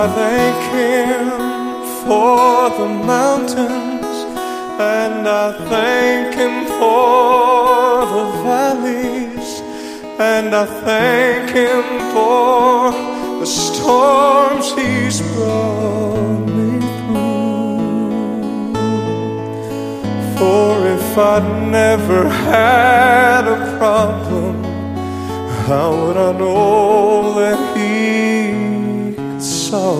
I thank Him for the mountains, and I thank Him for the valleys, and I thank Him for the storms He's brought me through. For if I'd never had a problem, how would I know that He could solve